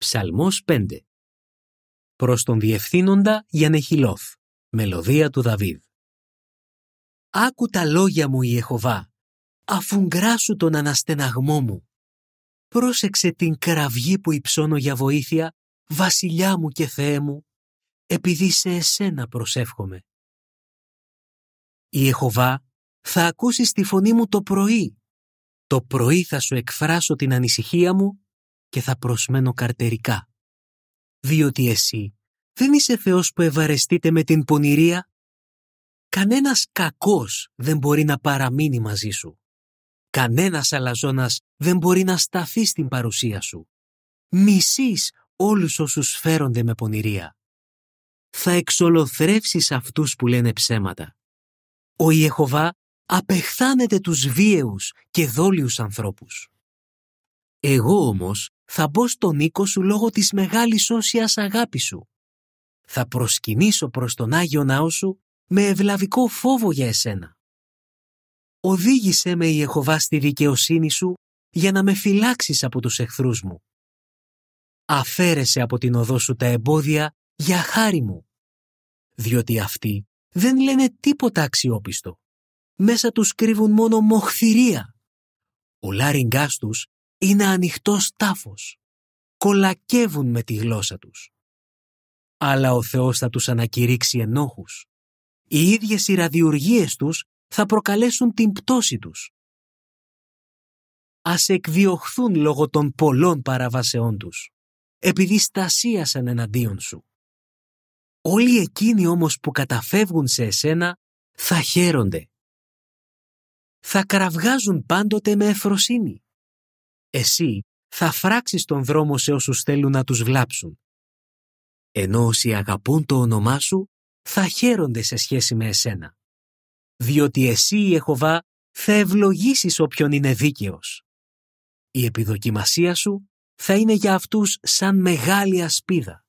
Ψαλμός 5. Προς τον διευθύνοντα Γιανεχιλόθ. Μελωδία του Δαβίδ. Άκου τα λόγια μου, Ιεχωβά, αφουγκράσου τον αναστεναγμό μου. Πρόσεξε την κραυγή που υψώνω για βοήθεια, βασιλιά μου και Θεέ μου, επειδή σε εσένα προσεύχομαι. Ιεχωβά, θα ακούσεις τη φωνή μου το πρωί. Το πρωί θα σου εκφράσω την ανησυχία μου και θα προσμένω καρτερικά. Διότι εσύ δεν είσαι Θεός που ευαρεστείται με την πονηρία. Κανένας κακός δεν μπορεί να παραμείνει μαζί σου. Κανένας αλαζόνας δεν μπορεί να σταθεί στην παρουσία σου. Μισείς όλους όσους φέρονται με πονηρία. Θα εξολοθρεύσεις αυτούς που λένε ψέματα. Ο Ιεχωβά απεχθάνεται τους βίαιους και δόλιους ανθρώπους. Εγώ όμως θα μπω στον οίκο σου λόγω της μεγάλης όσιας αγάπης σου. Θα προσκυνήσω προς τον Άγιο Ναό σου με ευλαβικό φόβο για εσένα. Οδήγησέ με, Ιεχωβά, στη δικαιοσύνη σου για να με φυλάξεις από τους εχθρούς μου. Αφαίρεσε από την οδό σου τα εμπόδια για χάρη μου, διότι αυτοί δεν λένε τίποτα αξιόπιστο. Μέσα τους κρύβουν μόνο μοχθηρία. Ο λάριγγάς τους είναι ανοιχτός τάφος. Κολακεύουν με τη γλώσσα τους. Αλλά ο Θεός θα τους ανακηρύξει ενόχους. Οι ίδιες οι ραδιουργίες τους θα προκαλέσουν την πτώση τους. Ας εκδιωχθούν λόγω των πολλών παραβάσεών τους, επειδή στασίασαν εναντίον σου. Όλοι εκείνοι όμως που καταφεύγουν σε εσένα θα χαίρονται. Θα κραυγάζουν πάντοτε με ευφροσύνη. Εσύ θα φράξεις τον δρόμο σε όσους θέλουν να τους βλάψουν. Ενώ όσοι αγαπούν το όνομά σου θα χαίρονται σε σχέση με εσένα. Διότι εσύ, Ιεχωβά, θα ευλογήσεις όποιον είναι δίκαιος. Η επιδοκιμασία σου θα είναι για αυτούς σαν μεγάλη ασπίδα.